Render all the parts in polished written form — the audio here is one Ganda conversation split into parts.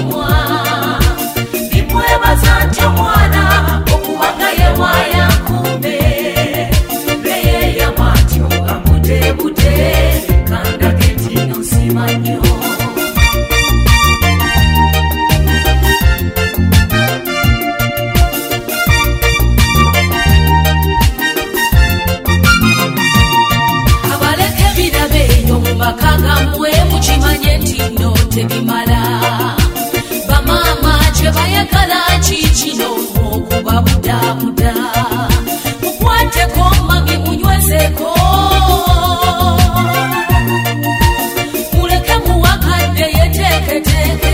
kanumwa nimwebaza ntyo mwana okubanga yewaya kumbe beye yamatyo amudebute kandageti nosimanyo bakagamwe mukimanye nti nno tebimala bamama kye bayagala kikino okubabudabuda mukwateko magi munywezeko muleke muwakadde yeteeketeeke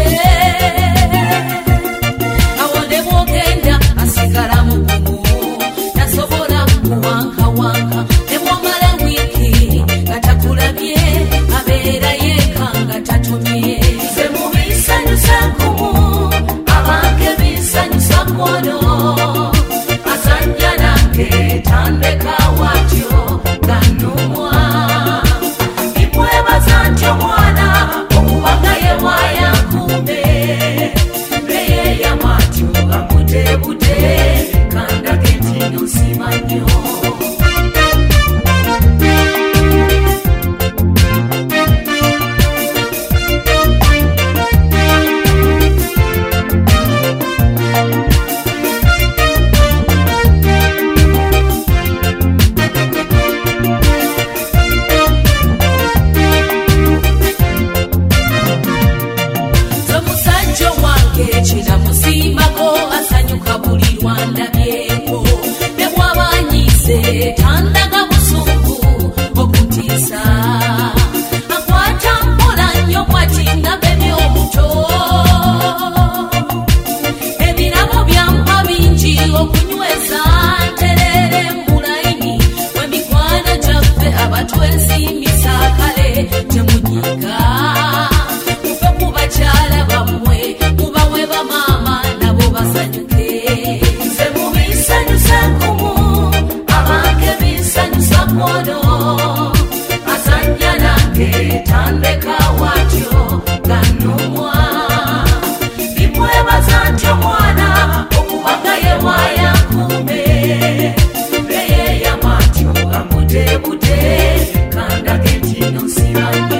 awonde bwogenda asigala mugumu tasobola kuwankawanka nemwamala wiiki gatakulabye abeera yekanga tatumye ze mubisanyusa nkumu abange bisanyusa mwono azanya nange tandeka watyo ganumwa nimwebaza ntyo mwana okubanga yewaya kumbe beye yamatyo amudebute kandageti nosimanyo kina musimbako asanyuka buli lwandabyeko ne bwabanyise tandaga busungu okutiisa akwata mpola nnyo kwatinga bebe omuto ebirabo byampa bingi okunyweza nterere mulayini wemikwano gyaffe abatwesimisa kale temunyiga mufe ku bakyala bammwe bamama nabo basanyuke ze mubisanyusa nkumu abange bisanyusa mwono azanya nange tandeka watyo ganumwa nimwebaza ntyo mwana okubanga yewaya kumbe beye yamatyo amudebute kandageti nosimanyo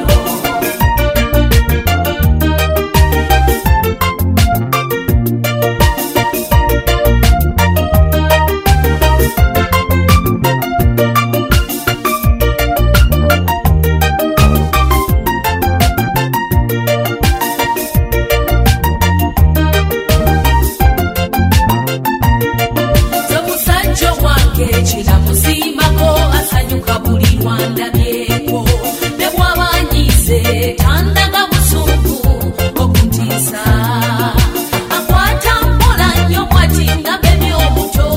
kina musimbako asanyuka buli lwandabyeko ne bwabanyise tandaga busungu okutiisa akwata mpola nnyo kwatinga bebe omuto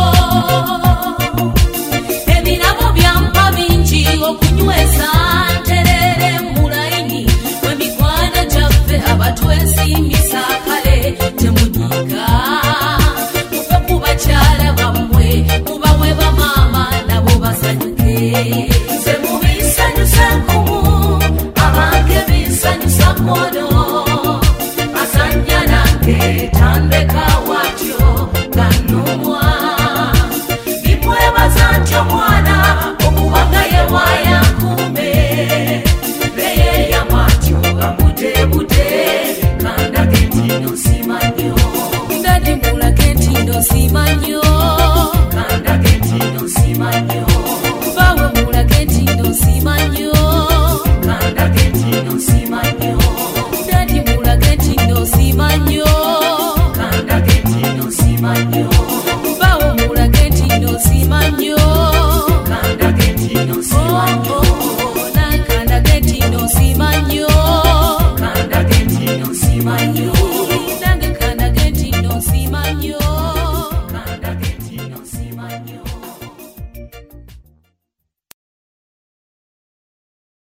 ebirabo byampa bingi okunyweza nterere mulayini wemikwano gyaffe abatwesimisa kale temunyiga mufe ku bakyala bammwe mubawe bamama nabo basanyuke ze mubisanyusa nkumu abange bisanyusa mwono azanya nange tandeka watyo ganumwa nimwebaza ntyo mwana okubanga yewaya kumbe beye yamatyo amudebute kandageti nosi